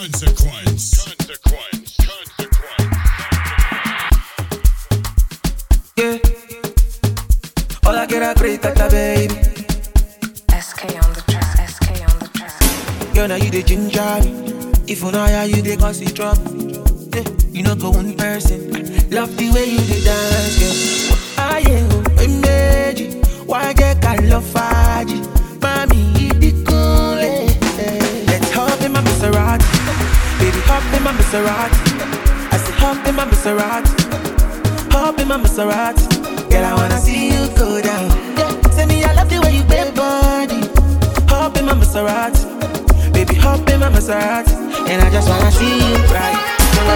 Consequence. Yeah. All I get a great at baby. SK on the track. SK on the track. Girl, now you the ginger me. If you know how you dey cause it trouble. Yeah. You know go one person. Love the way you dey dance, girl. Ah yeah, oh, imagine. Why get I love Faji? Mami, it cool. Let's hop in my Maserati. Baby, hop in my Maserati. I say hop in my Maserati. Hop in my Maserati. Girl, I wanna see you go down. Yeah. Say me, I love the way you bend body. Hop in my Maserati. Baby, hop in my Maserati. And I just wanna see you right.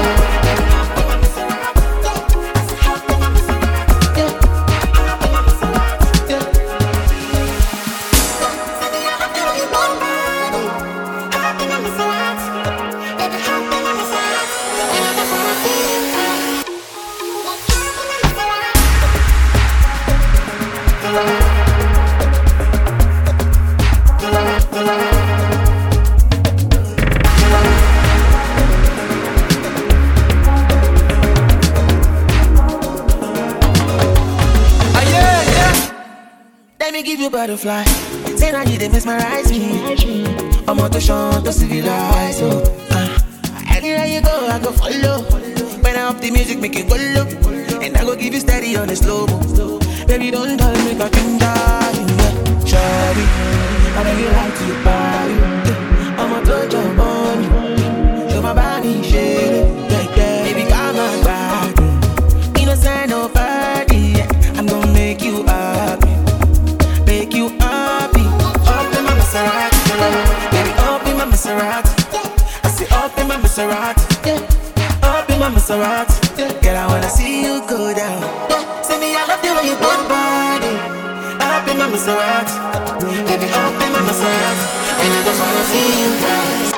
Let me give you butterfly. Say now you they mesmerize me. I'm on to show to civilize. Anywhere you go, I go follow. When I up the music, make it go low. And I go give you steady on the slow mo. Baby, don't tell me I can die. Shawty, I know you like to party. I'm on to jump on you. Show my body, shit. Baby, come on back. Innocent, no party. I'm gonna make you happy. Make you happy. Up in my Maserati. Baby, up in my Maserati. I say up in my Maserati. Up in my Maserati. Girl, I wanna see you go down. Say me, I love the way you bend body. Up in my Maserati. Baby, up in my Maserati. And I just wanna see you dance.